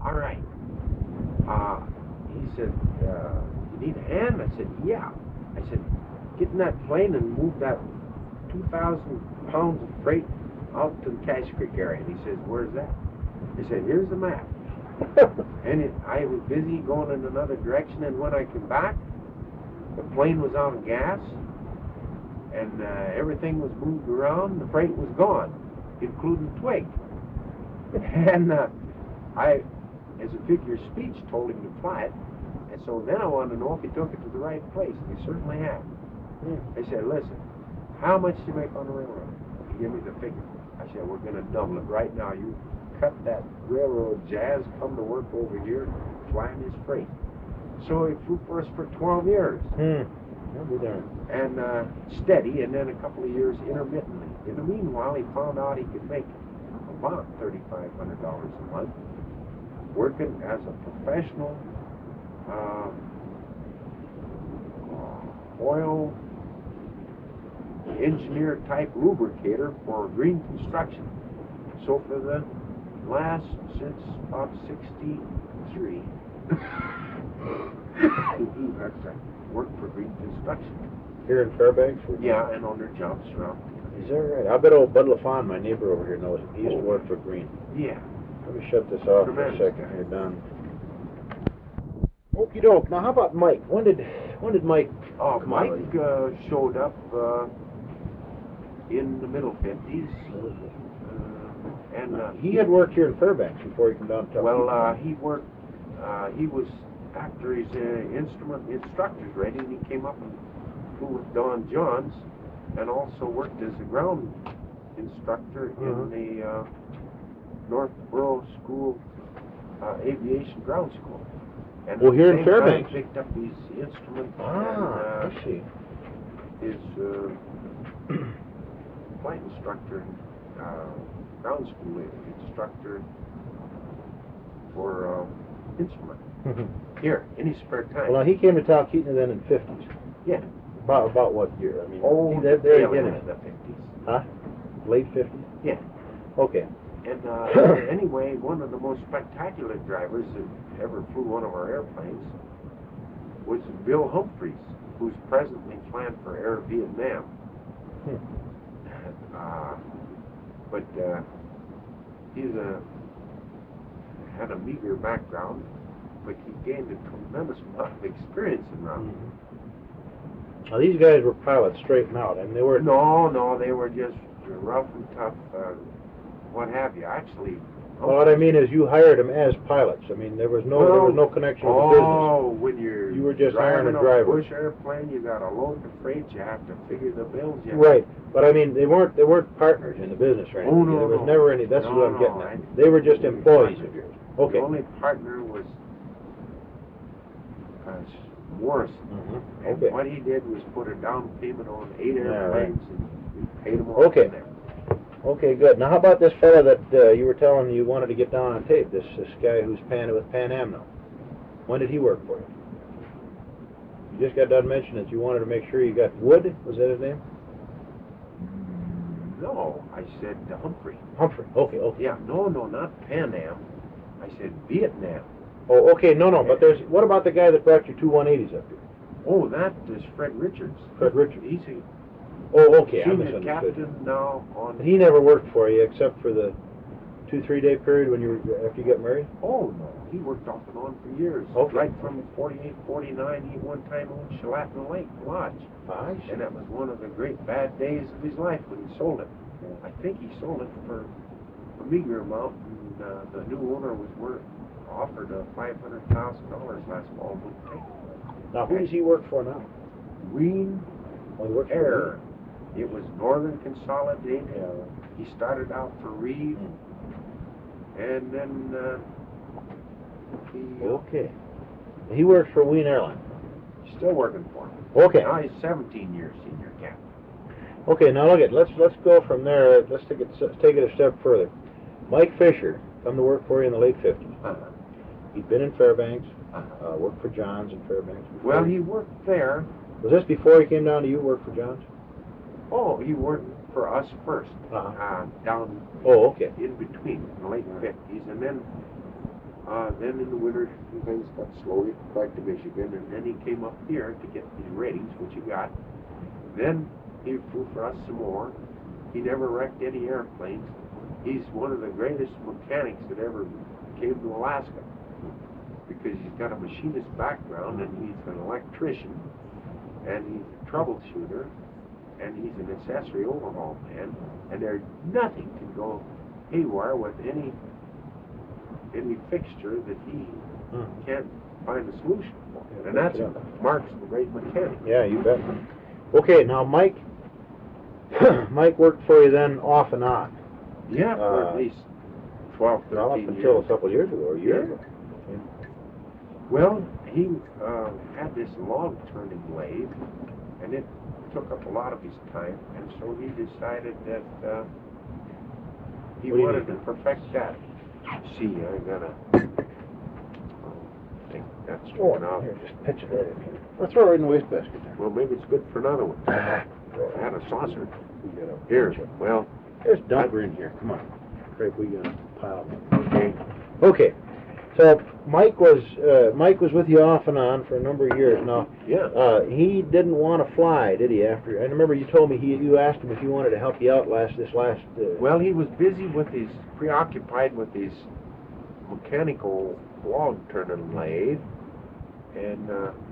all right. He said, you need a hand? I said, yeah. I said, get in that plane and move that 2,000 pounds of freight out to the Cache Creek area. And he says, where's that? I said, here's the map. And I was busy going in another direction, and when I came back, the plane was out of gas, and everything was moved around. The freight was gone, including Twig. And I, as a figure of speech, told him to fly it. And so then I wanted to know if he took it to the right place, and he certainly had. I said, listen, how much do you make on the railroad? He gave me the figure. I said, we're going to double it right now. You cut that railroad jazz, come to work over here, flying his freight. So he flew for us for 12 years. I'll be darned. And steady, and then a couple of years intermittently. In the meanwhile, he found out he could make about $3,500 a month working as a professional oil engineer type lubricator for green construction. So for the last, since about 63, worked for green construction. Here in Fairbanks? Yeah, and on their jobs around. Is that right? I bet old Bud LaFawn, my neighbor over here, knows it. He used to work for Green. Yeah. Let me shut this off for a second. You're done. Okie doke. Now, how about Mike? When did Mike? Oh, come Mike on? Showed up in the middle 50s, and He had worked here in Fairbanks before he came down to. well, he worked. He was after his instrument instructor's ready, and he came up and flew with Don Johns, and also worked as a ground instructor in the Northborough School Aviation Ground School. And well, here at the in same time, Fairbanks. he picked up his instrument I and see. his flight instructor, ground school instructor for instrument. Here, in his spare time. Well, now he came to Talkeetna then in the 50s. Yeah. About what year? I mean, there again. in the 50s. Huh? Late 50s? Yeah. Okay. And anyway, one of the most spectacular drivers that ever flew one of our airplanes was Bill Humphreys, who's presently flying for Air Vietnam. But he's had a meager background, but he gained a tremendous amount of experience in routing. Now, these guys were pilots straight and out, and they were... No, they were just rough and tough, what have you. Actually... Well, what I mean is you hired them as pilots. I mean, there was no connection with the business. Oh, when you were just hiring driving a driver. Bush airplane, you got to load the freight, you have to figure the bills. Right, but I mean, they weren't partners in the business or anything. Oh, no, there was no. never any. That's what I'm getting at. They were just employees of yours. Okay. The only partner was Morrison. And Okay. what he did was put a down payment on 8 airplanes, and we paid them all Okay. from there. Okay, good. Now, how about this fella that you were telling me you wanted to get down on tape? This guy who's with Pan Am now. When did he work for you? You just got done mentioning that you wanted to make sure you got Wood. Was that his name? No, I said Humphrey. Humphrey. Okay. Yeah, no, not Pan Am. I said Vietnam. Oh, okay. No. But what about the guy that brought you two 180s up here? Oh, that is Fred Richards. Fred Richards. He's a Oh, okay. I senior misunderstood. captain now on... He never worked for you except for the 2-3 day period when after you got married? Oh, no. He worked off and on for years. Okay. Right from 48, 49, he one time owned Shalatna Lake Lodge. I see. And that was one of the great bad days of his life when he sold it. I think he sold it for a meager amount, and the new owner was offered $500,000 last fall. Wouldn't take it. Now, who does he work for now? Green Well, he works for Air. It was Northern Consolidated. Yeah. He started out for Reeve, and then he Okay. He works for Wien Airline. still working for him. Okay. Now he's 17 years senior captain. Okay, now look at let's go from there. Let's take it a step further. Mike Fisher come to work for you in the late 50s. He'd been in Fairbanks, worked for Johns in Fairbanks. Well, he worked there. Was this before he came down to you work for Johns? Oh, he worked for us first, down Oh, okay. in between, in the late 50s, and then then in the winter, things got slowly back to Michigan, and then he came up here to get his ratings, which he got. Then he flew for us some more. He never wrecked any airplanes. He's one of the greatest mechanics that ever came to Alaska, because he's got a machinist background, and he's an electrician, and he's a troubleshooter, and he's an accessory overhaul man, and there's nothing can go haywire with any fixture that he can't find a solution for. And that's Mark's the great mechanic. Yeah, you bet. Okay, now Mike, Mike worked for you then off and on. Yeah, for at least 12, 13 up years. until a couple of years ago, or a year ago. Yeah. Well, he had this log turning lathe, and it took up a lot of his time, and so he decided that he wanted to perfect that. See, I gotta think that's one out. Here, just pitch it right in here. I'll throw it right in the wastebasket there. Well, maybe it's good for another one. I had a saucer. We got a Here, well, there's dumper in here. Come on. Great, we got a pile. okay. Okay. So Mike was with you off and on for a number of years now. Yeah. He didn't want to fly, did he? After I remember you told me you asked him if he wanted to help you out this last. Well, he was busy with his preoccupied with his mechanical log turning lathe, and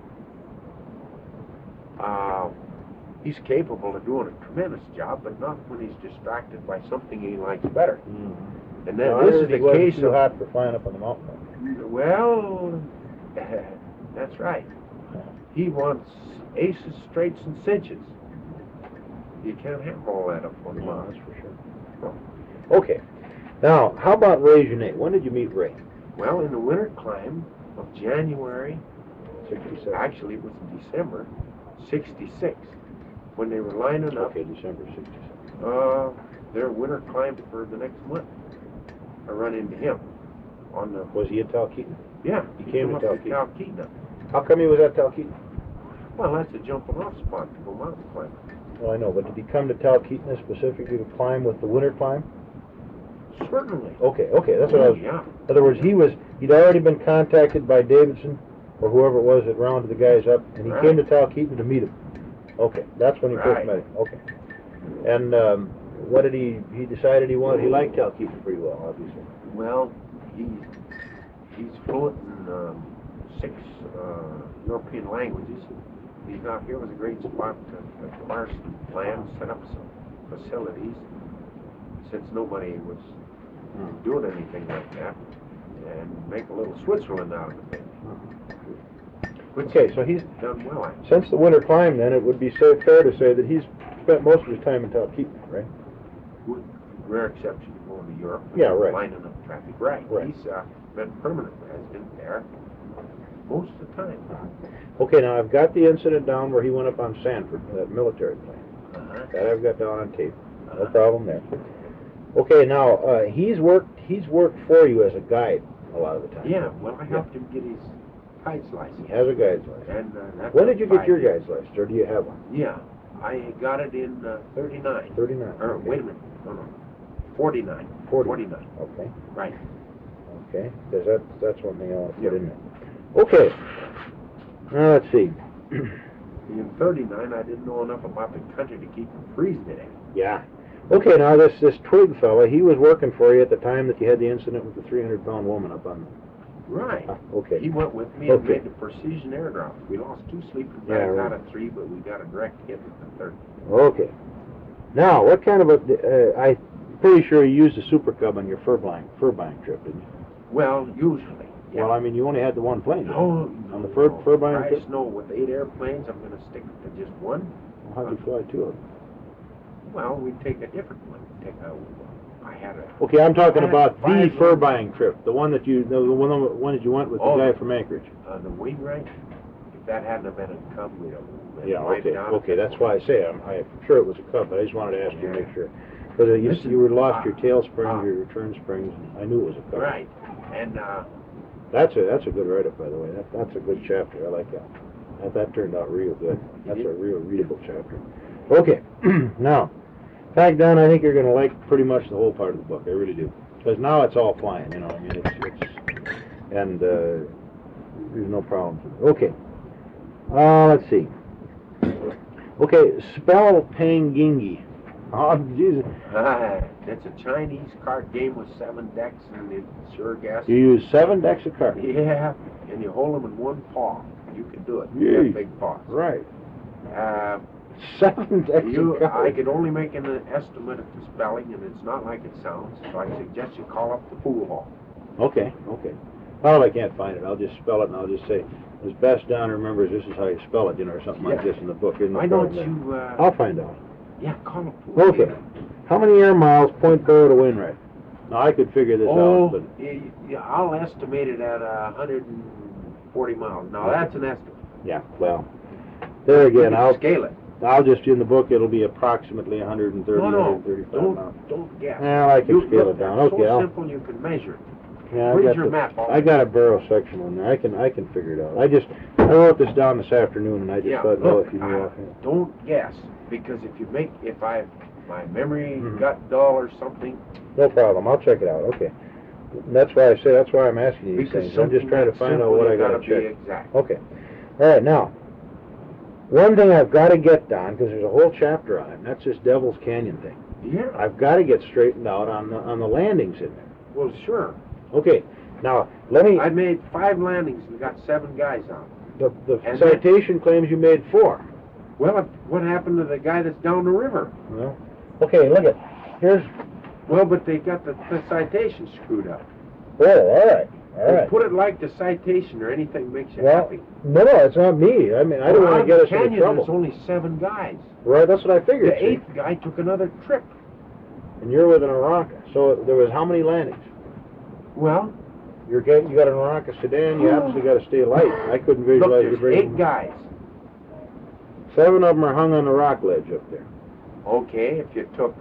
he's capable of doing a tremendous job, but not when he's distracted by something he likes better. Mm-hmm. And then this is the case too of hot for flying up on the mountain. well, that's right. He wants aces, straights, and cinches. You can't have all that up on the No, mountain. that's for sure. Okay. Now, how about Ray Genet? When did you meet Ray? Well, in the winter climb of January, 67. actually it was in December, 66, when they were lining up Okay, December 67. their winter climb for the next month. I run into him on the, Was he at Talkeetna? yeah, He he came came to up to Talkeetna. Talkeetna. How come he was at Talkeetna? Well, that's a jumping off spot to go mountain climbing. Well, I know, but did he come to Talkeetna specifically to climb with the winter climb? Certainly. Okay, that's what I was. Yeah. In other words, he'd already been contacted by Davidson or whoever it was that rounded the guys up, and he Right. came to Talkeetna to meet him. Okay, that's when he first Right. met him. Okay. And what did he decided he wanted? He liked Talkeetna pretty well, obviously. Well, he's fluent in 6 European languages. He thought here was a great spot to acquire some land, set up some facilities, since nobody was doing anything like that, and make a little Switzerland out of the thing. Which Okay, so he's done well, actually. since the winter climb. Then it would be fair to say that he's spent most of his time in Talkeetna, right? With rare exception of going to Europe. Yeah, right. Lining up traffic. Right. Right. He's been permanent resident there most of the time. Okay, now I've got the incident down where he went up on Sanford, that military plane. Uh-huh. That I've got down on tape. No problem there. Okay, now he's worked for you as a guide a lot of the time. Yeah, well, I helped him get his guide's license. He has a guide's license. And that's When did you get 5 your years. guide's license, or do you have one? Yeah, I got it in 39. 39. Or Okay. wait a minute, no, 49. 49. Okay. Right. Okay, because that's one thing I want to put in there. Okay. Now let's see. In 39, I didn't know enough about the country to keep from freezing to death. Yeah. Okay, now this Twig fella, he was working for you at the time that you had the incident with the 300-pound woman up on. Right. Okay. He went with me and Okay. made the precision airdrop. We lost 2 sleeping Yeah, bags right. out of 3, but we got a direct hit with the third. Okay. Now, what kind of a? I'm pretty sure you used a Super Cub on your fur buying trip, didn't you? Well, usually. Yeah. Well, I mean, you only had the one plane. didn't No, you? On the fur buying Dry trip. snow with 8 airplanes, I'm going to stick to just one. How'd you fly 2 of them? Well, we take a different one. I had a. Okay, I'm talking I had about the 5 fur buying trip, the one that you that you went with the Oh, guy from Anchorage. The wing right. If that hadn't have been a Cub, we'd have been Yeah. wiped Okay. out. Okay. That's why I say I'm sure it was a Cub, but I just wanted to ask you to Yeah. make sure. Because Listen, you were lost your tail springs, ah. your return springs. And I knew it was a Cub. Right. And That's a good write-up, by the way. That's a good chapter. I like that. That turned out real good. That's a real readable chapter. Okay. Now, in fact, Don, I think you're going to like pretty much the whole part of the book. I really do. Because now it's all flying, you know. I mean, it's and there's no problems. Okay. Let's see. Okay, spell Pangingi. Oh, Jesus. It's a Chinese card game with 7 decks, and it's sure gas. You use 7 decks of cards. Yeah, and you hold them in one paw. You can do it. Yeah. You have big paws. Right. 7 decks of I cards. could only make an estimate of the spelling, and it's not like it sounds, so I suggest you call up the pool hall. Okay, okay. Well, I can't find it. I'll just spell it, and I'll just say, as best Don remembers, this is how you spell it, or something like this in the book. Isn't Why it? don't you, I'll find out. yeah, call up pool. Okay. How many air miles Point Barrow to Wainwright? Now, I could figure this Oh, out, but... yeah, I'll estimate it at 140 miles. Now, that's an estimate. Yeah, well, there again, You I'll... scale it. I'll just, in the book, it'll be approximately 130, No, 135 miles. don't guess. Well, I can scale it down. It's Okay, so I'll... simple you can measure it. Yeah, Where's your map? I got a barrel section on there. I can figure it out. I wrote this down this afternoon, and I just thought, look, if you knew offhand. don't guess, because if my memory Mhm. got dull or something, No problem. I'll check it out. Okay. That's why I say, that's why I'm asking you these because things. I'm just trying to find out what I got to be check. exact. Okay. All right, now, one thing I've got to get done, because there's a whole chapter on it, and that's this Devil's Canyon thing. Yeah. I've got to get straightened out on the landings in there. Well, sure. Okay. Now, let me... I made 5 landings and got 7 guys on. The And citation claims you made 4. Well, what happened to the guy that's down the river? Well, okay, look at... Here's... Well, but they got the citation screwed up. Oh, all right. All Well, right. put it like the citation or anything makes you Well, happy. no, it's not me. I mean, I don't want to get us into Canyon, trouble. there's only 7 guys. Right, that's what I figured. The see? 8th guy took another trip. And you're with an Aranca. So there was how many landings? Well, You got an Aranca sedan. You obviously got to stay light. I couldn't look, visualize you there's bringing... 8 guys. 7 of them are hung on the rock ledge up there. Okay, if you took...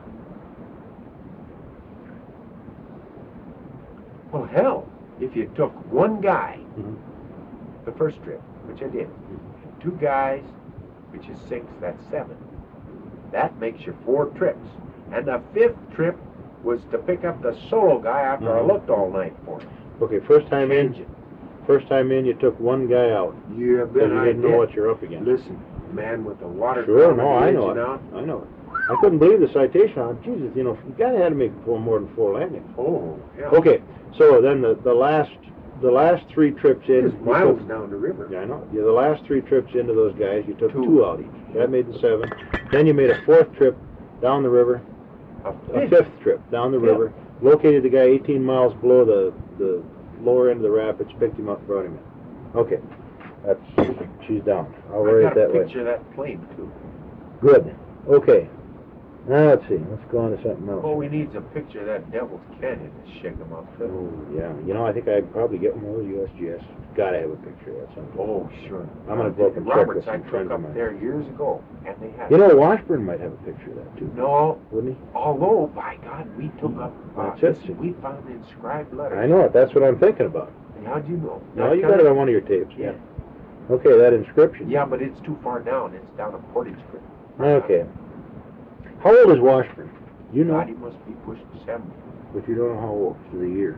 Well, hell, if you took 1 guy, Mhm. the first trip, which I did, 2 guys, which is 6, that's 7. That makes you 4 trips. And the 5th trip was to pick up the solo guy after I Mhm. looked all night for him. Okay, first time Change in. it. First time in, you took 1 guy out. Yeah, Because bet you I didn't know did. what you're up against. Listen, man with the water Sure, down no, the I know engine it. out. I know it. I couldn't believe the citation on it. Jesus, you got to have to make more than 4 landings. Oh, yeah. Okay, so then the last 3 trips in... There's you miles took- down the river. Yeah, I know. Yeah, the last 3 trips into those guys, you took 2. 2 out each. That made the 7. Then you made a 4th trip down the river, A a 5th. 5th trip down the river, located the guy 18 miles below the lower end of the rapids, picked him up, and brought him in. Okay, she's down. I'll I write got it that a way. picture of that plane, too. Good. Okay. Now let's see. Let's go on to something else. Oh, we need a picture of that Devil's Canyon to shake him up, too. Oh, yeah. I think I'd probably get one of those USGS. Gotta have a picture of that sometime. Oh, sure. I'm gonna go up and check Roberts, with I some friends took of up mine. there years ago, and they had... You know, Washburn might have a picture of that, too. No, Wouldn't he? although, by God, we took up... That's it. We found the inscribed letters. I know it. That's what I'm thinking about. And how'd you know? No, you got it on one of your tapes. Yeah. Okay, that inscription. Yeah, but it's too far down. It's down a Portage Creek. Okay. How old is Washburn? You know, God, he must be pushing 70. but you don't know how old for the year.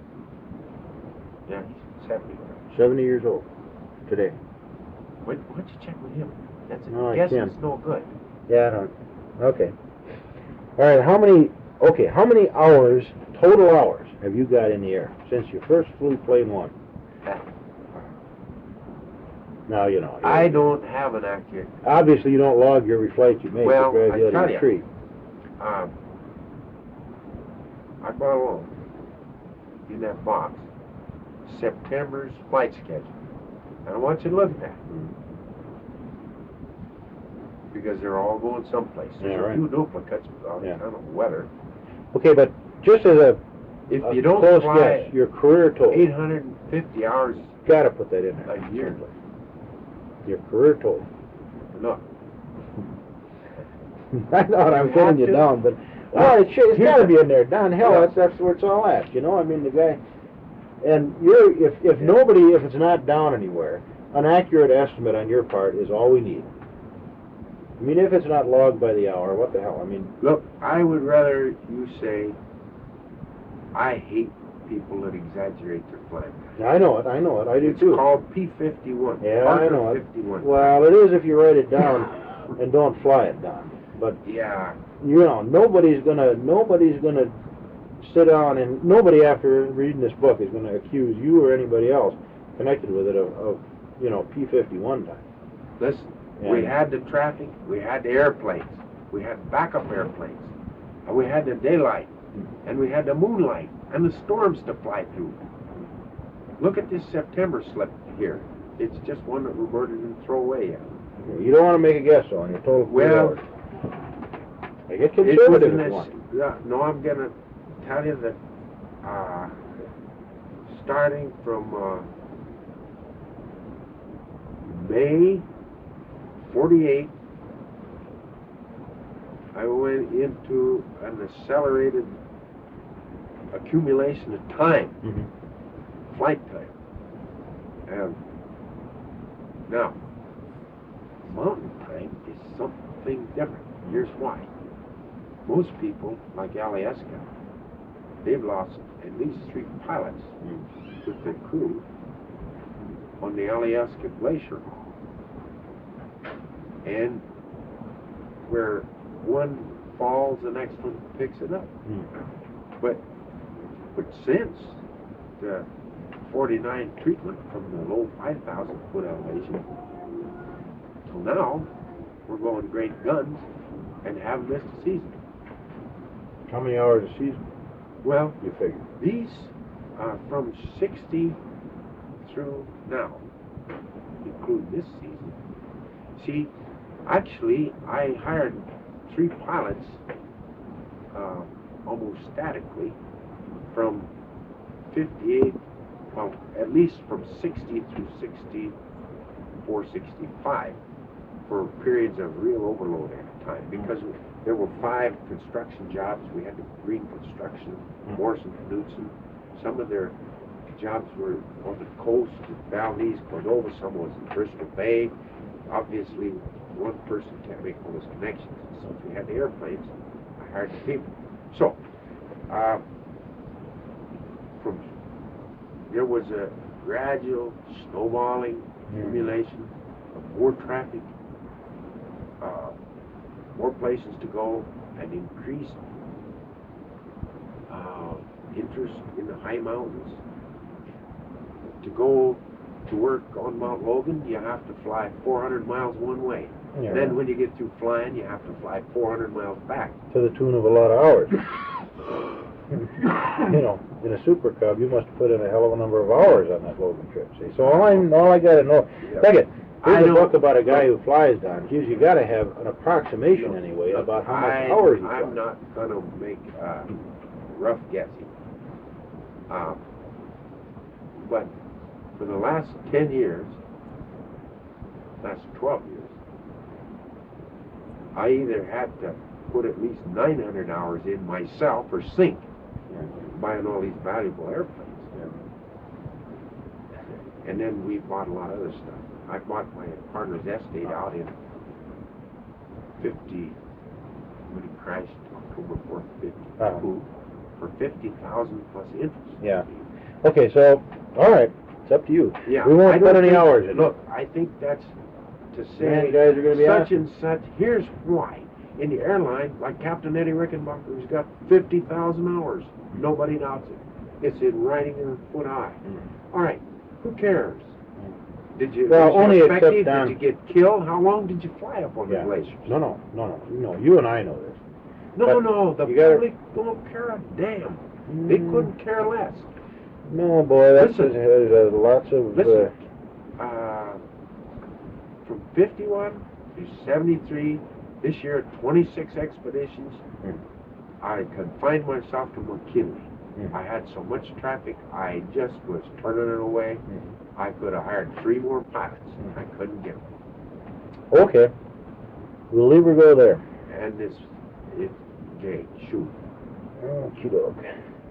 Yeah, he's 70. 70 years old today. Why don't you check with him? That's No, I guess can't. it's no good. Yeah, I don't. Okay. All right. How many hours, total hours, have you got in the air since you first flew plane 1? Now you know. I don't have an accurate... Obviously, you don't log your every flight you make. Well, you drive I the tell other ya. tree. I brought along in that box September's flight schedule. And I want you to look at that. Because they're all going someplace. There's Yeah, a right. few duplicates on Yeah. account of weather. Okay, but just as a If you don't close fly guess, your career total. 850 hours Got to put that in there. a year, Your career total. look. I know I'm You putting have you to. down, but it's got to be in there. Don, hell, Yeah. that's where it's all at. You know, I mean, the guy, and if it's not down anywhere, an accurate estimate on your part is all we need. I mean, if it's not logged by the hour, what the hell? I mean, Look, I would rather you say, I hate people that exaggerate their flying. I know it, I do It's too. called P-51. Yeah, I know it. 51. Well, it is if you write it down and don't fly it down. But, Yeah. you know, nobody's gonna sit down, and nobody after reading this book is gonna accuse you or anybody else connected with it of you know, P-51 time. Listen, Yeah. we had the traffic, we had the airplanes, we had backup airplanes, and we had the daylight, and we had the moonlight, and the storms to fly through. Look at this September slip here. It's just one that we're murdered and throw away yet. You don't want to make a guess on your total fleet Well, hours. Now, get It was conservative in if you this, want. yeah, no, I'm gonna tell you that, starting from, May 48, I went into an accelerated accumulation of time, Mhm. flight time. And now, mountain time is something different. Here's why. Most people, like Alyeska, they've lost at least 3 pilots with their crew on the Alyeska Glacier. And where one falls, the next one picks it up. But since the 49 treatment from the low 5,000 foot elevation till now, we're going great guns and haven't missed a season. How many hours a season, Well, you figure? these from 60 through now, including this season. See, actually, I hired 3 pilots almost statically from 58, well, at least from 60 through 64, 65 for periods of real overload at a time, because there were 5 construction jobs. We had the Green Construction, Morrison Knudsen. Some of their jobs were on the coast, Valdez, Cordova. Some was in Bristol Bay. Obviously, one person can't make all those connections. Since we had the airplanes, I hired the people. So, there was a gradual snowballing accumulation of more traffic, more places to go, and increased interest in the high mountains. To go to work on Mount Logan, you have to fly 400 miles one way. Yeah. Then when you get through flying, you have to fly 400 miles back. To the tune of a lot of hours. You know, in a Super Cub, you must have put in a hell of a number of hours on that Logan trip. See, so all I got to know. Yeah. Second, I here's a know- book about a guy who flies down. Hughes, you got to have an approximation anyway about how much hours he flies. I'm not going to make rough guessing. But for the last 10 years, last 12 years, I either had to put at least 900 hours in myself or sink buying all these valuable airplanes. And then we bought a lot of other stuff. I bought my partner's estate out in 50, when he crashed October 4th, 52, for 50,000 plus interest. Yeah. Okay, so, all right, it's up to you. Yeah, We won't I put don't any think- hours in. Look, I think that's to say Man, you guys are gonna be such asking. and such. Here's why. In the airline, like Captain Eddie Rickenbacker, who's got 50,000 hours. Nobody doubts it. It's in writing in foot high. All right, who cares? Did you, Well, was you only affected? except on- Did you get killed? How long did you fly up on the Yeah. glaciers? No, you and I know this. No, But the you gotta- public don't care a damn. They couldn't care less. No, boy, that's Listen. lots of... Listen, from 51 to 73, this year 26 expeditions. I confined myself to McKinley. I had so much traffic, I just was turning it away. I could have hired 3 more pilots. I couldn't get them. Okay. We'll leave her go there. And okay, shoot. Okey-doke.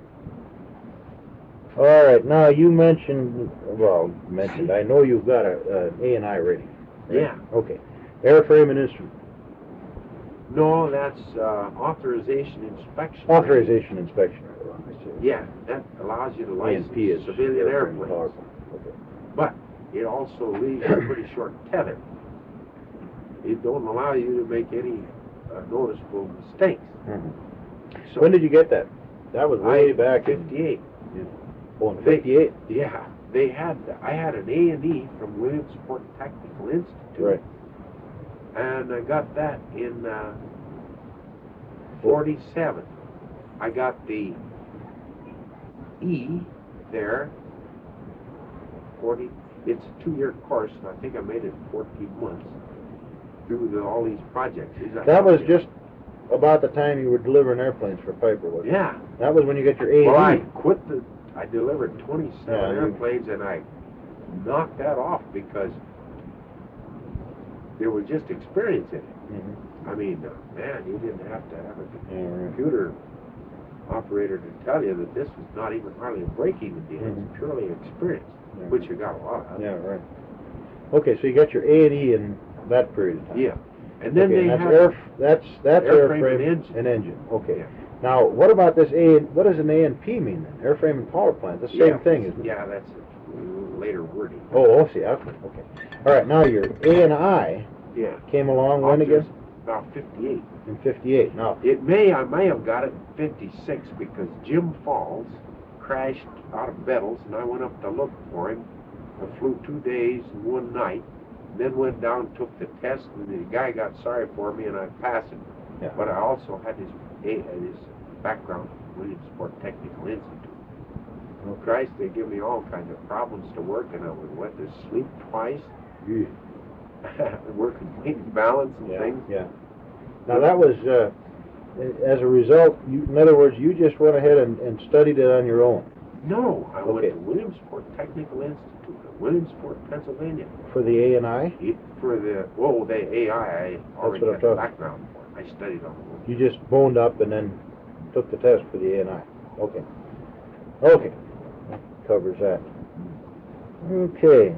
All right, now you mentioned, I know you've got an A&I rating. right? Yeah. Okay. Airframe and instrument. No, that's authorization inspection. Authorization inspection. I see. Yeah, that allows you to license ANP is civilian airframe airplanes. power plant. Okay. But it also leaves a pretty short tether. It don't allow you to make any noticeable mistakes. Mhm. So When did you get that? That was way back in 58. Oh, in 58? Yeah, I had an A&E from Williamsport Technical Institute. Right. And I got that in 47. I got the E there. 40. It's a 2-year course, and I think I made it in 14 months through all these projects. That was just about the time you were delivering airplanes for Piper, wasn't it? Yeah. That was when you got your A&E. Well, I delivered 27 Yeah, airplanes, and I knocked that off because there was just experience in it. Mhm. I mean, man, you didn't have to have a Yeah, right. computer operator to tell you that this was not even hardly a braking deal. Mhm. It's purely experience, Yeah. which you got a lot of. Yeah, right. Okay, so you got your A&E in that period of time. Yeah. And then Okay, they and had that's airframe airframe and engine. and engine. Okay. Yeah. Now, what about this what does an A&P mean then? Airframe and power plant. The same thing, isn't it? Yeah, that's a later wording. Oh, see, okay. All right, now your A&I Yeah. came along when again? About 58. In 58. Now, I may have got it in 56 because Jim Falls crashed out of Bettles, and I went up to look for him. I flew 2 days and 1 night, then went down, took the test, and the guy got sorry for me, and I passed it. yeah. But I also had his background at Williamsport Technical Institute. Oh Christ, they give me all kinds of problems to work, and I went to sleep twice, Yeah. working weight balance and Yeah, things. yeah. Now that was, as a result, in other words, you just went ahead and studied it on your own No, I went Okay. to Williamsport Technical Institute in Williamsport, Pennsylvania. for the A&I. For the AI, I already what I'm had a talking- background for. I studied on it. You just boned up and then took the test for the A&I. Okay. Okay. Covers that. Okay.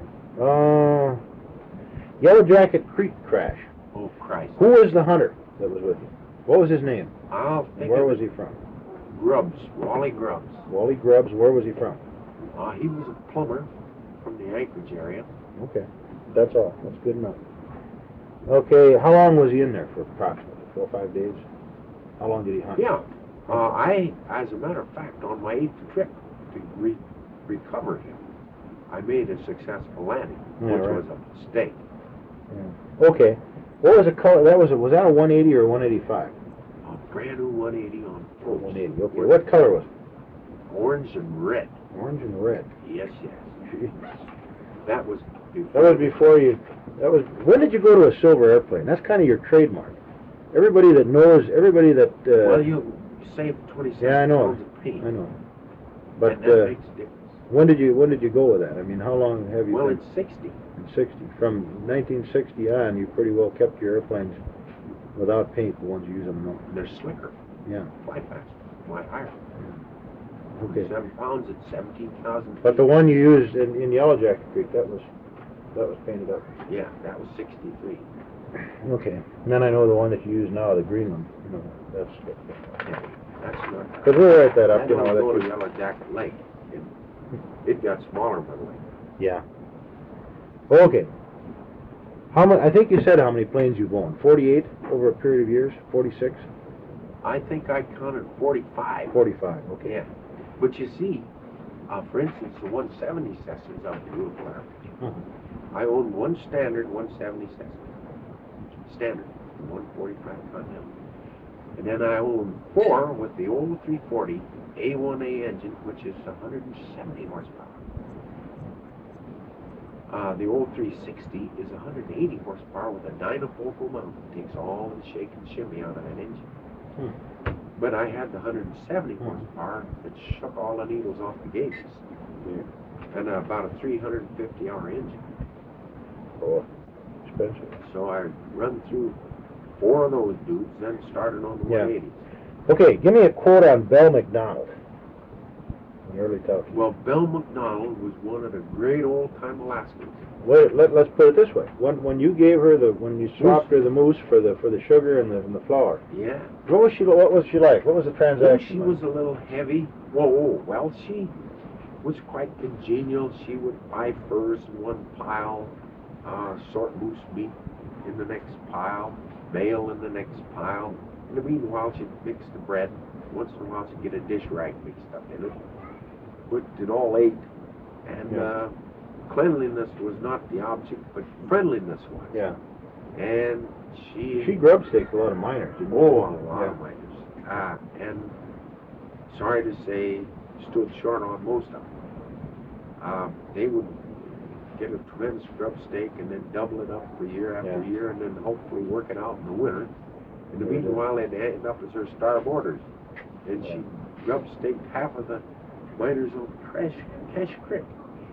Yellow Jacket Creek crash. Oh Christ! Who was the hunter that was with you? What was his name? I'll And think where of was it. he from? Grubbs, Wally Grubbs. Wally Grubbs. Where was he from? He was a plumber from the Anchorage area. Okay. That's all. That's good enough. Okay. How long was he in there for approximately? 4 or 5 days? How long did he hunt? Yeah. As a matter of fact, on my 8th trip to recover him, I made a successful landing, Yeah, which right. was a mistake. Yeah. Okay. What was the color? Was that a 180 or a 185? A brand new 180 on full. 180. Okay. What color was it? Orange and red. Orange and red. Yes, yes. That was before. That was before you. That was. When did you go to a silver airplane? That's kind of your trademark. Everybody that knows. Everybody that. Well, you save 27 Yeah, I know. pounds of paint. I know. But and that makes a difference. when did you go with that? I mean, how long have you Well, been? it's 60. In 60. From 1960 on, you pretty well kept your airplanes without paint. The ones you use them now. They're slicker. Yeah. Fly faster. Fly higher. Okay. 7 pounds at 17,000 feet. But the one you used in Yellow Jacket Creek, that was painted up. Yeah, that was 63. Okay. And then I know the one that you use now, the green one. You know, that's. Yeah, that's not. Because we'll write that up. I You know don't go that. to Yellow Jacket Lake. It got smaller by the way. Yeah. Okay. How many? I think you said how many planes you've owned. 48 over a period of years. 46. I think I counted 45. 45. Okay. Yeah. But you see, for instance, the 170 Cessnas out in Blue Flare, I own one standard 170 Cessna. Standard, 145 Continental. And then I own 4 with the old 340 A1A engine, which is 170 horsepower. The old 360 is 180 horsepower with a dynafocal mount. It takes all the shake and shimmy out of that engine. But I had the 170 horsepower that shook all the needles off the gauges. And about a 350-hour engine. Oh, expensive. So I run through 4 of those dudes, then started on the Yeah. 180s. Okay, give me a quote on Bell McDonald. in early talking. Well, Bill McDonald was one of the great old-time Alaskans. Wait, let's put it this way. When you gave her when you swapped her the moose for the sugar and the flour, Yeah. what was she like? What was the Well, transaction? she was a little heavy. Whoa, well, she was quite congenial. She would buy furs in one pile, sort moose meat in the next pile, mail in the next pile. In the meanwhile, she'd mix the bread. Once in a while, she'd get a dish rag mixed up in it. Put it all ate, and cleanliness was not the object, but friendliness was. Yeah. And she grub staked a lot of miners, didn't she? Oh, a lot of miners. And sorry to say, stood short on most of them. They would get a tremendous grub stake and then double it up for year after year, and then hopefully work it out in the winter. In the meanwhile, they'd end up as her starboarders. And she grub staked half of the miners on Cache Creek.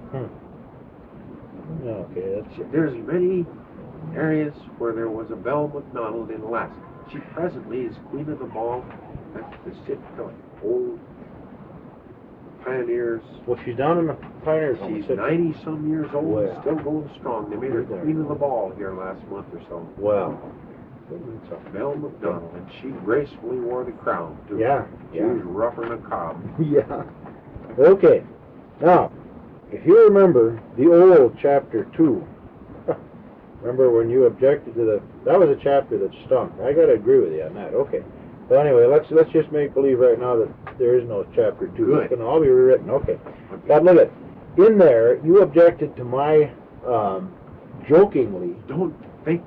Okay, There's many areas where there was a Belle McDonald in Alaska. She presently is Queen of the Ball at the old Pioneers. Well, she's down in the Pioneers. She's 90-some years old, Wow. still going strong. They made her Queen of the Ball here last month or so. Wow. Belle McDonald, and she gracefully wore the crown, too. Yeah. She was rougher than a cob. Yeah. Okay. Now, if you remember the old chapter 2, remember when you objected to that was a chapter that stunk. I got to agree with you on that. Okay. But anyway, let's just make believe right now that there is no chapter 2. Good. It's going to all be rewritten. Okay. But look at in there, you objected to my jokingly. Don't think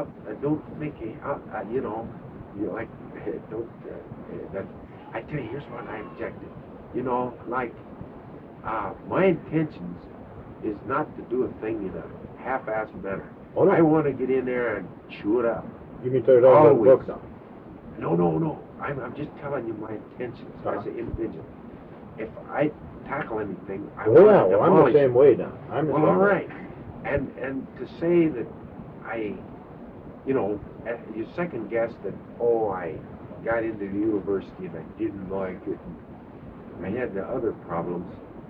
you know, you like, don't, that, I tell you, here's what I objected. You know, like, my intentions is not to do a thing in a half-assed manner. Oh, no. I want to get in there and chew it up. You mean talking about the Always. book now? No. I'm just telling you my intentions as an individual. If I tackle anything, I want to Well, I'm the demolish same it. way now. I'm the Well, same all way. right. And to say that you know, you second guess that, I got into the university and I didn't like it. And I had the other problems.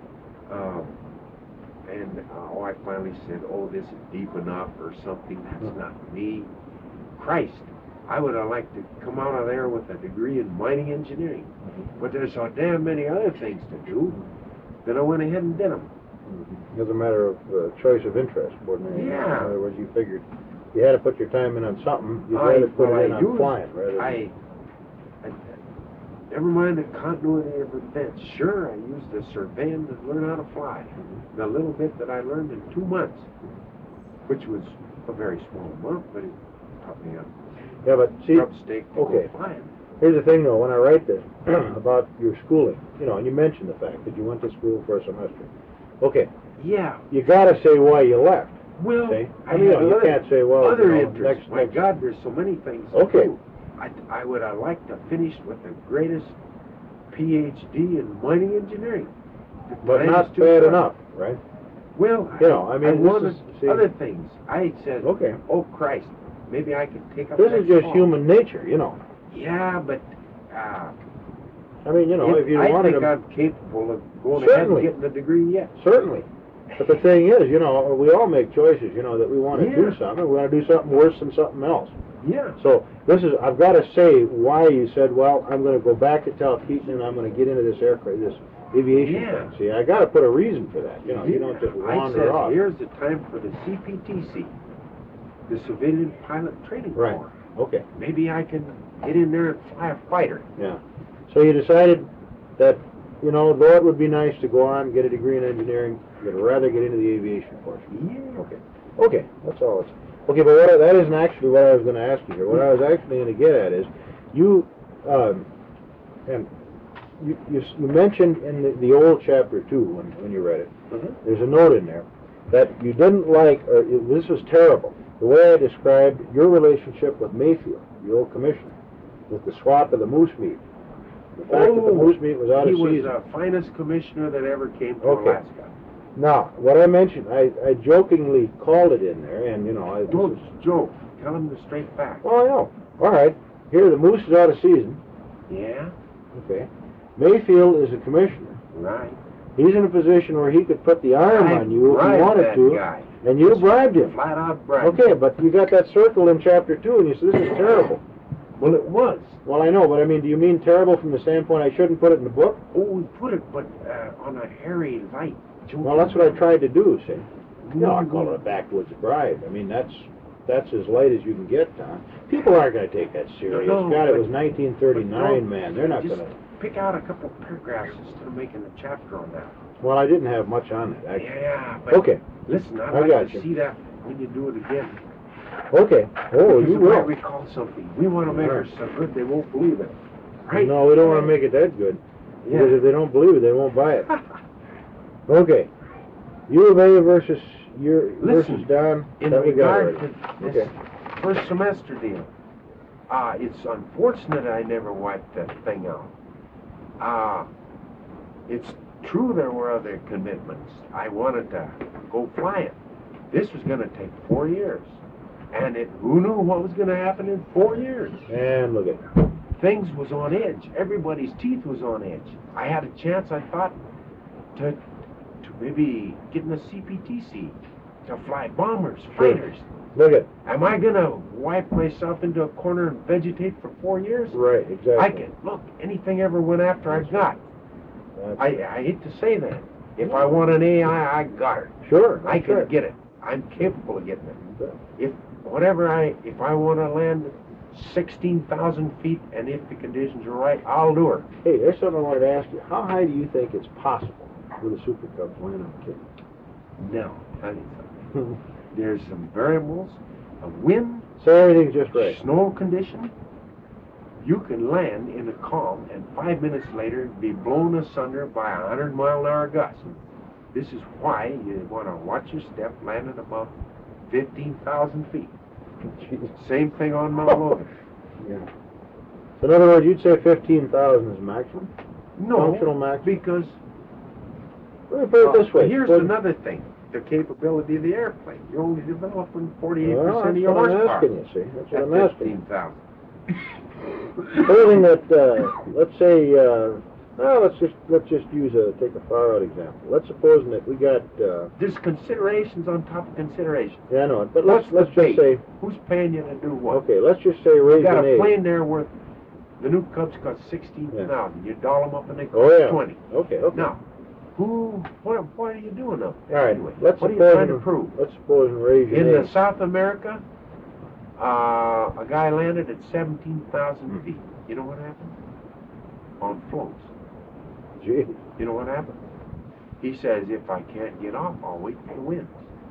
I finally said, this is deep enough or something. That's not me. Christ, I would have liked to come out of there with a degree in mining engineering. But there's so damn many other things to do that I went ahead and did them. It's a matter of choice of interest more than anything. Yeah. In other words, you figured you had to put your time in on something. You'd rather put it in on flying rather than... Never mind the continuity of events. Sure, I used the surveying to learn how to fly. The little bit that I learned in 2 months, which was a very small amount, but it taught me a but see, grub stake to okay. go flying. Here's the thing, though. When I write this about your schooling, and you mentioned the fact that you went to school for a semester. Okay. Yeah. You got to say why you left. Well, see? I you can't say, well, other interests. My next. God, there's so many things to Okay. do. I would have liked to finish with the greatest PhD in mining engineering. But Times not 2 bad times. enough, right? Well, I mean, I this wanted is- see- other things. I said, Okay. oh Christ, maybe I could take up This that is just call. human nature, Yeah, but I mean, if you I wanted think to... I'm capable of going ahead and Certainly. getting a degree yet. Certainly. But the thing is, we all make choices, that we want to do Yeah. something. We want to do something worse than something else. Yeah. So I've got to say why you said, well, I'm going to go back to Talkeetna and I'm going to get into this aviation Yeah. thing. See, I got to put a reason for that. You don't just I wander said, off. here's the time for the CPTC, the Civilian Pilot Training Right. Corps. Okay. Maybe I can get in there and fly a fighter. Yeah. So you decided that, though it would be nice to go on and get a degree in engineering, you'd rather get into the aviation force. Yeah. Okay, that's all. Okay, but that isn't actually what I was going to ask you here. What I was actually going to get at is, you mentioned in the old chapter 2 when you read it, there's a note in there that you didn't like, or this was terrible, the way I described your relationship with Mayfield, the old commissioner, with the swap of the moose meat. The fact that the moose meat was out of season. He was the finest commissioner that ever came to Okay. Alaska. Now, what I mentioned, I jokingly called it in there, and Don't joke. Tell him the straight fact. Oh, I know. All right. Here, the moose is out of season. Yeah? Okay. Mayfield is a commissioner. Right. He's in a position where he could put the arm on you if he bribed wanted that to, guy. and you bribed him. Flat out bribed Okay, him. but you got that circle in chapter 2, and you said, this is terrible. Well, it was. Well, I know, but I mean, do you mean terrible from the standpoint I shouldn't put it in the book? Oh, we put it, but on a hairy light. Well, that's what I tried to do, see. No, I call it a backwoods bribe. I mean, that's as light as you can get, Tom. People aren't going to take that serious. No, God, it but- was 1939, but man. They're not just going to... pick out a couple paragraphs instead of making a chapter on that. Well, I didn't have much on it, actually. Yeah, but Okay, listen, I'd I like got to you. see that when you do it again. okay. Oh, Because you it might will. recall something. We want to make her so good they won't believe it. Right? No, we don't want to make it that good. Because Yeah. if they don't believe it, they won't buy it. Okay. U of A versus Listen, Don. In that we got regard already. to this Okay. first semester deal, it's unfortunate I never wiped that thing out. It's true there were other commitments. I wanted to go flying. This was going to take 4 years. And who knew what was going to happen in 4 years? And look at it. Things was on edge. Everybody's teeth was on edge. I had a chance, I thought, to maybe get in the CPTC, to fly bombers, fighters. Look at it. Am I going to wipe myself into a corner and vegetate for 4 years? Right, exactly. I can, look, anything ever went after I got. I hate to say that. If I want an AI, I got it. Sure. I that's can right. get it. I'm capable of getting it. If I want to land 16,000 feet, and if the conditions are right, I'll do it. Hey, there's something I wanted to ask you. How high do you think it's possible for the Super Cub to land on the Cape? No, tell you something. There's some variables, a wind, So everything's just right. snow condition. You can land in a calm, and 5 minutes later be blown asunder by a 100-mile-an-hour gust. This is why you want to watch your step landing above 15,000 feet. Same thing on Mount Logan. Yeah. So in other words, you'd say 15,000 is maximum? Functional No, max? because Let me put it this way. here's Well, another thing. The capability of the airplane. You're only developing 48% well, of that's your what I'm horsepower. asking you, see. That's what At I'm asking. 15,000. Supposing that, let's say, well, let's just take a far out example. Let's suppose that we got, There's considerations on top of considerations. yeah, I know it, but What's let's the just bait? say, Who's paying you to do what? okay, let's just say You raise got an a A. plane there worth, the new Cubs cost 16,000. You doll them up and they cost Oh yeah. 20. Okay. Now, what are you doing up All right. anyway? Let's What are you suppose trying to prove? Let's suppose and raise In an the South America, a guy landed at 17,000 feet. You know what happened? On floats. A. Gee. You know what happened? He says, if I can't get off, I'll wait for the winds.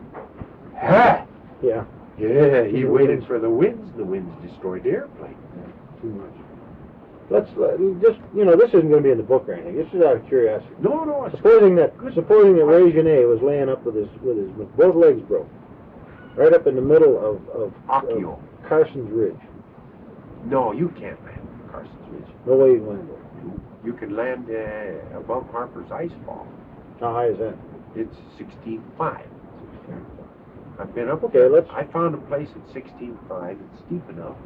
Ha! Yeah. Yeah, he waited for the winds. The winds destroyed the airplane. Too much. Let's just, this isn't going to be in the book or anything. This is out of curiosity. No, it's Supposing that good. Ray Genet was laying up with both legs broke, right up in the middle of Akio. Carson's Ridge. No, you can't land on Carson's Ridge. No way you land there. You can land above Harper's Ice Fall. How high is that? It's 16.5. I've been up Okay, there. let's- I found a place at 16.5. It's steep enough,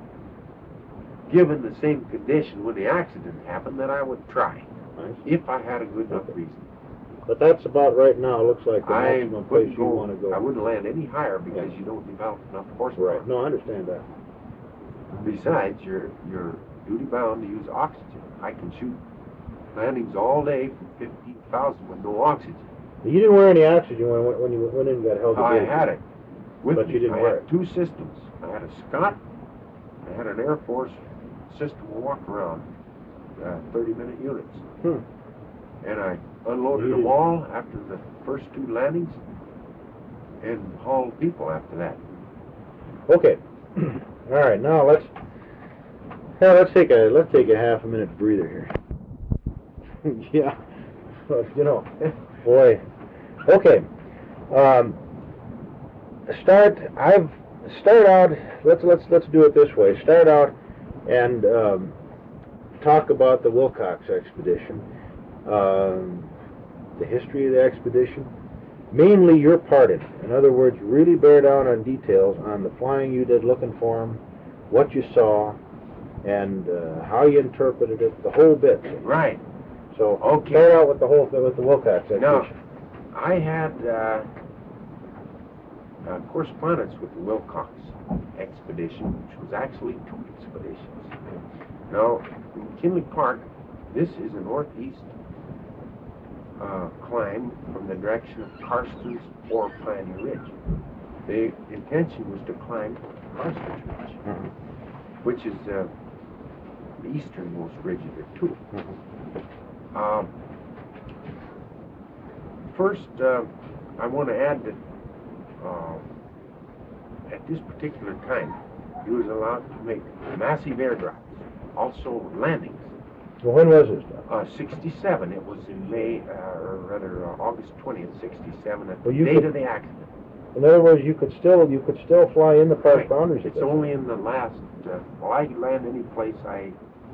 given the same condition when the accident happened, that I would try, Nice. if I had a good enough reason. But that's about right now. Looks like the I maximum place wouldn't you want to go. I wouldn't land any higher because Yeah. you don't develop enough horsepower. Right. No, I understand that. Besides, you're duty bound to use oxygen. I can shoot landings all day from 15,000 with no oxygen. You didn't wear any oxygen when you went in and got held I together. had it with But me. you didn't I wear had it. 2 systems. I had a Scott. I had an Air Force system walk around 30-minute units. And I unloaded them all after the first 2 landings and hauled people after that. Okay. All right. Now let's take a half a minute breather here. Yeah. Well, boy. Okay. Start out. Let's do it this way. Start out and talk about the Wilcox expedition, the history of the expedition, mainly your part in it. In other words, really bear down on details on the flying you did looking for them, what you saw, and how you interpreted it, the whole bit. Right. So Okay. start out with the Wilcox expedition. Now, I had correspondence with the Wilcox expedition, which was actually 2 expeditions. Now, in McKinley Park, this is a northeast climb from the direction of Karstens or Piney Ridge. The intention was to climb Karstens Ridge, which is the easternmost ridge of the 2. First, I want to add that at this particular time, he was allowed to make massive airdrops, also landings. Well, when was this? 67. It was in May, or rather August 20th, 67, at Well, the you date could- of the accident. In other words, you could still fly in the park Right. boundaries. at It's that only time. in the last. Well, I land any place I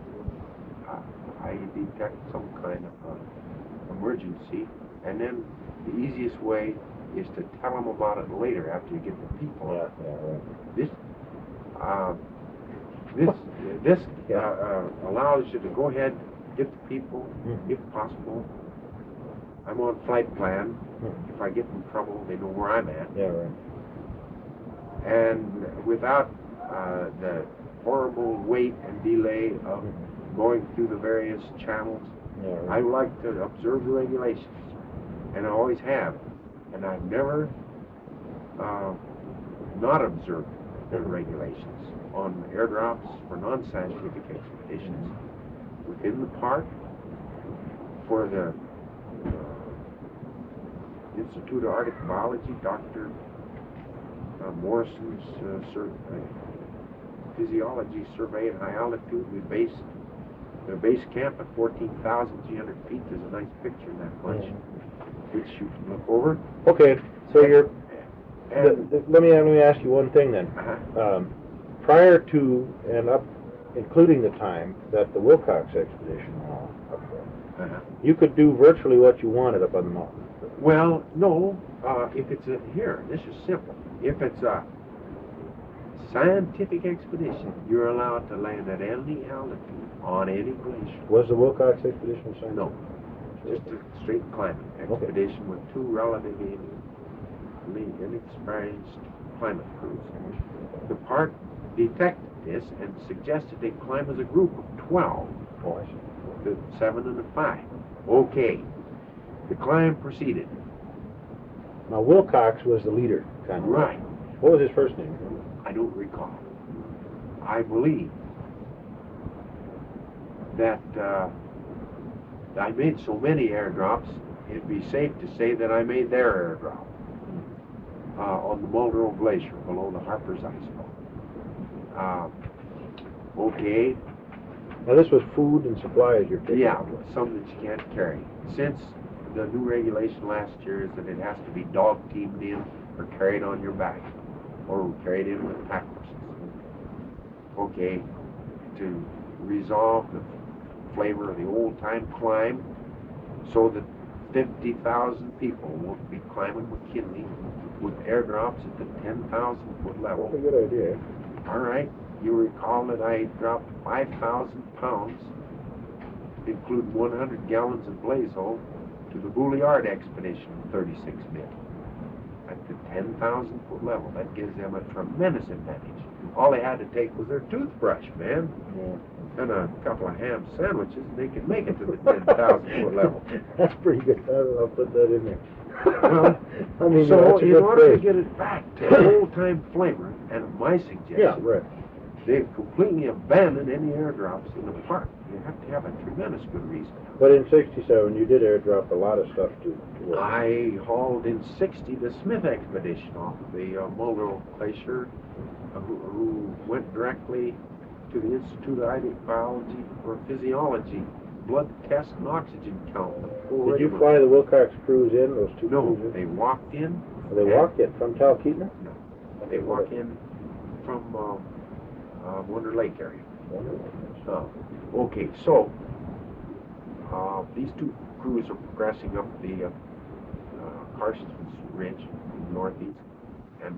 detect some kind of emergency, and then the easiest way is to tell them about it later after you get the people. Yeah, right. This allows you to go ahead, get the people, Mhm. if possible. I'm on flight plan. If I get in trouble, they know where I'm at. Yeah, right. And without the horrible wait and delay of going through the various channels, Yeah, I right. like to observe the regulations, and I always have. And I've never not observed the regulations on airdrops for non-scientific expeditions within the park, for the Institute of Arctic Biology, Dr. Morrison's physiology survey at high altitude. We based the base camp at 14,300 feet. There's a nice picture in that bunch, which you can look over. Okay, so you're. And Let me ask you one thing then. Prior to and up, including the time that the Wilcox expedition up there, you could do virtually what you wanted up on the mountain. well, no. If it's here, this is simple. If it's a scientific expedition, you're allowed to land at any altitude on any glacier. Was the Wilcox expedition signed? No, just a straight climbing expedition with 2 relatively inexperienced climate crews. The park detected this and suggested they climb as a group of 12, Oh, I see. the 7 and the 5. Okay, the climb proceeded. Now Wilcox was the leader, kind of. Right, What was his first name? I don't recall. I believe that I made so many airdrops, it'd be safe to say that I made their airdrop on the Muldrow Glacier below the Harper's Ice Fall. Okay, Now this was food and supplies you're taking. yeah, some that you can't carry. Since the new regulation last year is that it has to be dog teamed in or carried on your back or carried in with pack horses. Okay, to resolve the flavor of the old time climb so that 50,000 people won't be climbing McKinley with airdrops at the 10,000 foot level. That's a good idea. All right, you recall that I dropped 5,000 pounds, including 100 gallons of Blazo, to the Bouillard expedition in 36 minutes. At the 10,000 foot level, that gives them a tremendous advantage. All they had to take was their toothbrush, man, Yeah. and a couple of ham sandwiches, and they could make it to the 10,000 foot level. That's pretty good. I'll put that in there. Well, I mean, so that's a in good order to phrase. get it back to old time flavor, and my suggestion, Yeah, right. they've completely abandoned any airdrops in the park. You have to have a tremendous good reason. But in '67, you did airdrop a lot of stuff to work. I hauled in 60 the Smith expedition off the Muldrow Glacier, who went directly to the Institute of Arctic Biology for physiology, blood test, and oxygen count. Did you fly the Wilcox cruise in, those 2 No, cruises? they walked in. They walked in from Talkeetna? No, they walked in from Wonder Lake area. Okay, so these 2 crews are progressing up the Karstens Ridge in the northeast, and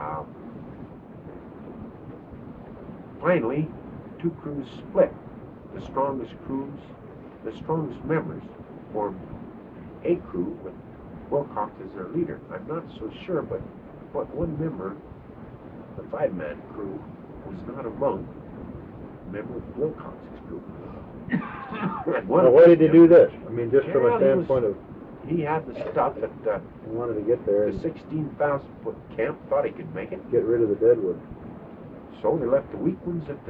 finally, 2 crews split. the strongest crews, the strongest members formed a crew with Wilcox as their leader. I'm not so sure, but one member, the 5-man crew, was not among the member of Wilcox's crew. Now, why did he do this? I mean, just from a Well, standpoint of he had the stuff at he wanted to get there the and 16,000-foot camp, thought he could make it. get rid of the deadwood. So they left the weak ones at the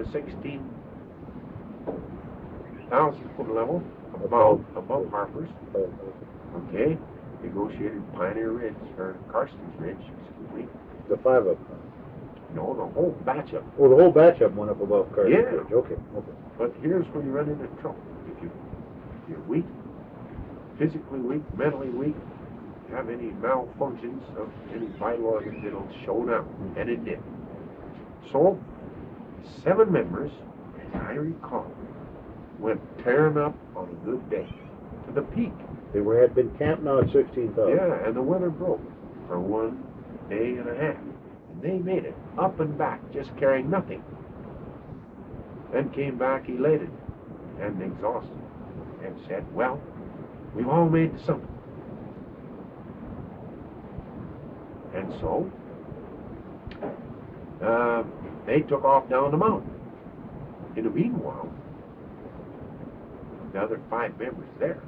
16,000-foot level, above Harper's. Okay, negotiated Pioneer Ridge, or Carson's Ridge, excuse me. The 5 of them. No, the whole batch of them. Oh, the whole batch of them went up above Carson's Yeah. Ridge. Okay. But here's where you run into trouble. If you're weak, physically weak, mentally weak, have any malfunctions of any vital organs, it'll show now. And it did. So, 7 members, as I recall, went tearing up on a good day to the peak. They had been camped now at 16,000. Yeah, and the weather broke for 1 day and a half. And they made it up and back, just carrying nothing. Then came back elated and exhausted and said, well, we've all made the summit. And so, they took off down the mountain. In the meanwhile, the other 5 members there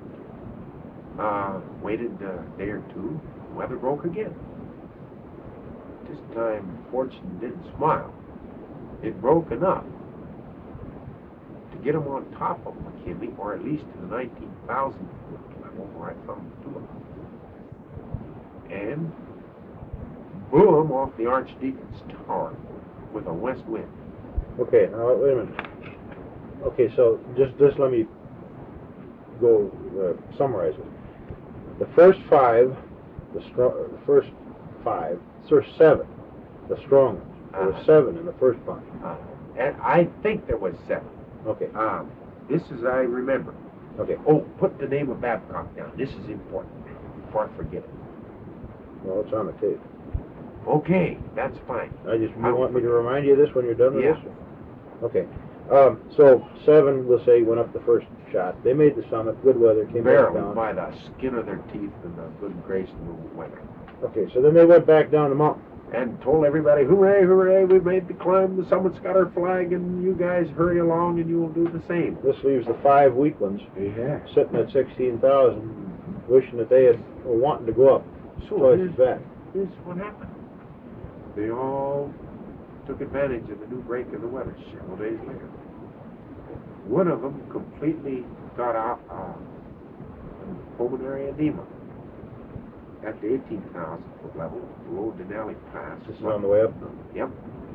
waited a day or two. Weather broke again. This time, fortune didn't smile. It broke enough to get them on top of McKinley, or at least to the 19,000-foot level where I found 2 of them, and blew them off the Archdeacon's Tower with a west wind. Okay, now wait a minute. Okay, so just let me go summarize it. The first 5, the first 7, the strong ones. There were 7 in the first bunch. And I think there was 7. Okay. This is I remember. Okay. Oh, put the name of Babcock down. This is important before I forget it. Well, it's on the tape. Okay, that's fine. You want me to remind you of this when you're done with Yeah. this? Okay. So 7, we'll say, went up the first shot. They made the summit. Good weather. Came back Barely down. by the skin of their teeth and the good grace of the weather. Okay. So then they went back down the mountain. And told everybody, hooray, hooray, we've made the climb, the summit's got our flag, and you guys hurry along and you'll do the same. This leaves the 5 weak ones sitting at 16,000, wishing that they were wanting to go up So twice as fast. here's what happened. They all took advantage of the new break in the weather several days later. One of them completely got out pulmonary edema at the 18,000-foot level below Denali Pass. This is on the way up. Yep.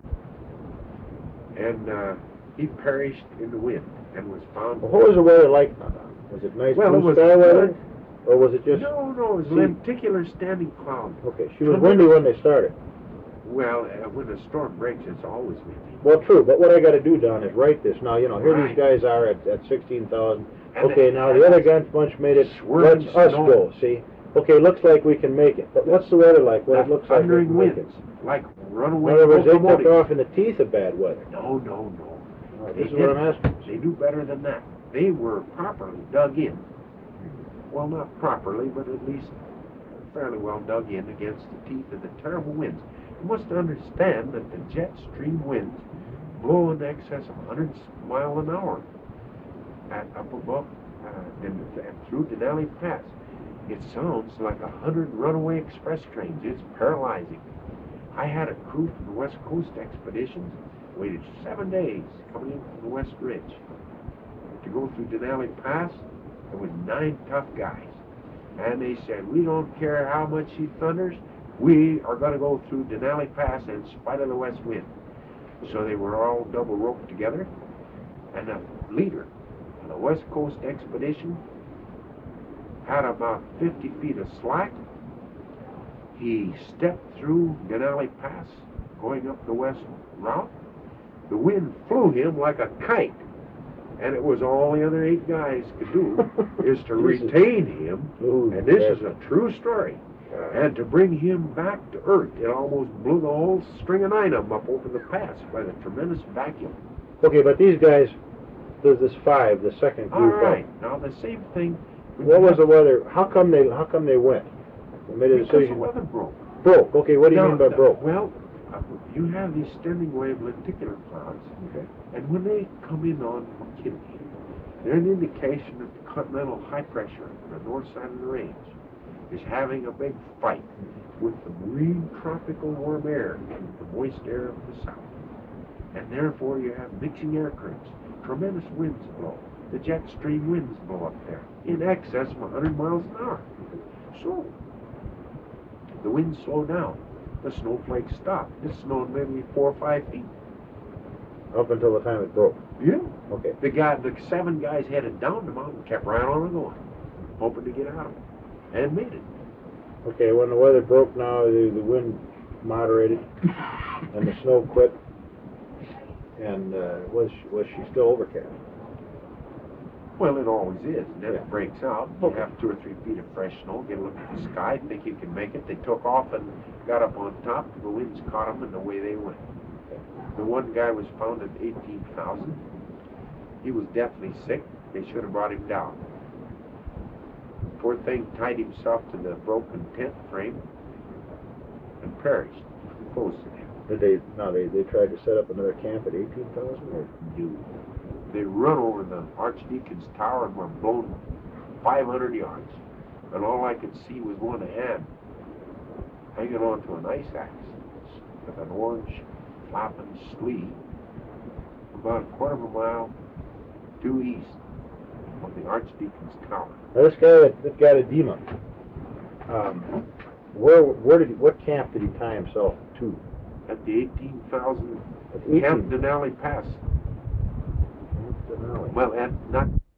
And he perished in the wind and was found. Well, what was the weather like? Was it nice Well, it blue was sky weather? good. Or was it just... No, it was lenticular standing cloud. Okay, she was windy when they started. Well, when a storm breaks, it's always windy. Well, true, but what I got to do, Don, is write this. Now, here Right. these guys are at 16,000. And Okay, now the other bunch made it. Swirling Let's us snow. go, see? Okay, looks like we can make it. But what's the weather like? What it looks like we Thundering can make it. winds, like In runaway other words, they took locomotives. off in the teeth of bad weather. No. All right, They this is what I'm didn't. asking. They do better than that. They were properly dug in. Well, not properly, but at least fairly well dug in against the teeth of the terrible winds. You must understand that the jet stream winds blow in excess of 100 miles an hour up above and through Denali Pass. It sounds like 100 runaway express trains. It's paralyzing. I had a crew from the West Coast expeditions, waited 7 days coming in from the West Ridge to go through Denali Pass. There was 9 tough guys. And they said, we don't care how much she thunders, we are going to go through Denali Pass in spite of the west wind. So they were all double roped together, and the leader of the West Coast expedition had about 50 feet of slack. He stepped through Denali Pass, going up the west route. The wind flew him like a kite, and it was all the other 8 guys could do is to retain him, and this is a true story, and to bring him back to earth. It almost blew the whole string of 9 of them up over the pass by the tremendous vacuum. Okay, but these guys does this 5, the second All group up? right, now the same thing. What was the weather? How come they went? They made a Because the decision. weather broke. Broke. Okay, what do you No, mean by no, broke? Well, you have these standing wave lenticular clouds, Okay. and when they come in on McKinley, they're an indication that the continental high pressure on the north side of the range is having a big fight with the marine tropical warm air, the moist air of the south. And therefore you have mixing air currents, tremendous winds blow. The jet stream winds blow up there in excess of 100 miles an hour. So the winds slow down. The snowflakes stop. It snowed maybe 4 or 5 feet. Up until the time it broke. Yeah. Okay. The 7 guys headed down the mountain, kept right on going, hoping to get out of it, and made it. Okay, when the weather broke now, the wind moderated, and the snow quit, and was she still overcast? Well, it always is, and then Yeah. it breaks out. You have 2 or 3 feet of fresh snow, get a look at the sky, think you can make it. They took off and got up on top. The winds caught them, and away they went. The one guy was found at 18,000. He was deathly sick. They should have brought him down. Poor thing tied himself to the broken tent frame and perished, close to him. Did they tried to set up another camp at 18,000? Or? They run over the Archdeacon's Tower and were blown 500 yards. And all I could see was one hand hanging on to an ice axe with an orange flapping sleeve about a quarter of a mile due east of the Archdeacon's Tower. Now this guy at Dima, what camp did he tie himself to? At the 18,000 At 18. Camp Denali Pass. Denali. Well, and not